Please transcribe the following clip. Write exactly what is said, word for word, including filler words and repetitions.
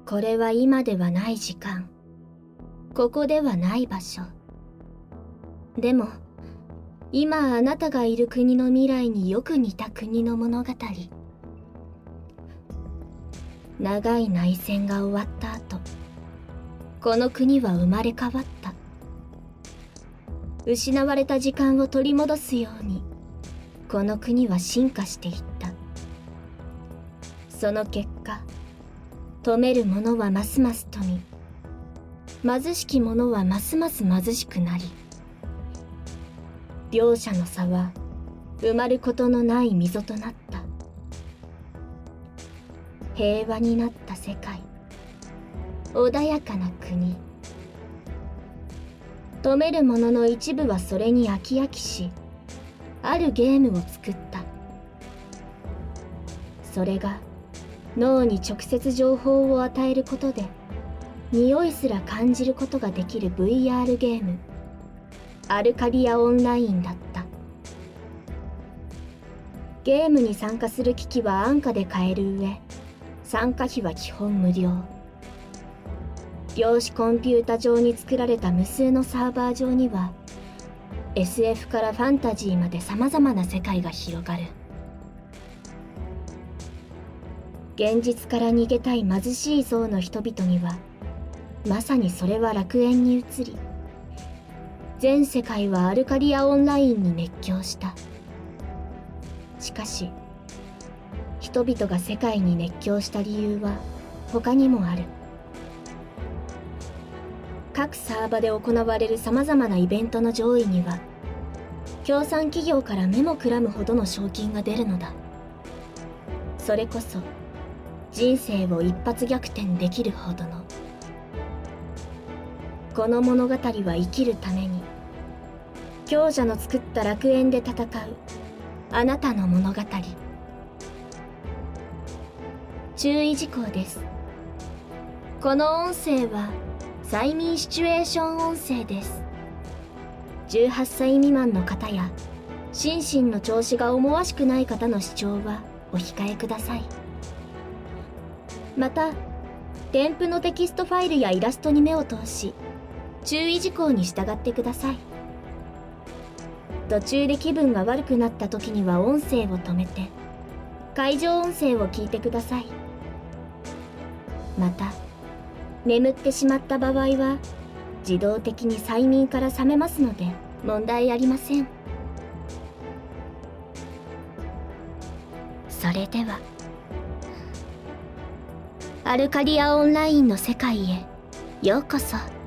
これは今ではない時間、ここではない場所。でも今あなたがいる国の未来によく似た国の物語。長い内戦が終わった後、この国は生まれ変わった。失われた時間を取り戻すように、この国は進化していった。その結果、富める者はますます富み、貧しき者はますます貧しくなり、両者の差は埋まることのない溝となった。平和になった世界、穏やかな国。富める者の一部はそれに飽き飽きし、あるゲームを作った。それが脳に直接情報を与えることで匂いすら感じることができる ブイアール ゲーム、アルカディアオンラインだった。ゲームに参加する機器は安価で買える上、参加費は基本無料。量子コンピュータ上に作られた無数のサーバー上には エスエフ からファンタジーまで様々な世界が広がる。現実から逃げたい貧しい層の人々にはまさにそれは楽園に移り、全世界はアルカディアオンラインに熱狂した。しかし人々が世界に熱狂した理由は他にもある。各サーバで行われる様々なイベントの上位には協賛企業から目もくらむほどの賞金が出るのだ。それこそ人生を一発逆転できるほどの。この物語は生きるために強者の作った楽園で戦うあなたの物語。注意事項です。この音声は催眠シチュエーション音声です。じゅうはっさい未満の方や心身の調子が思わしくない方の視聴はお控えください。また添付のテキストファイルやイラストに目を通し注意事項に従ってください。途中で気分が悪くなった時には音声を止めて会場音声を聞いてください。また眠ってしまった場合は自動的に催眠から覚めますので問題ありません。それではアルカディアオンラインの世界へようこそ。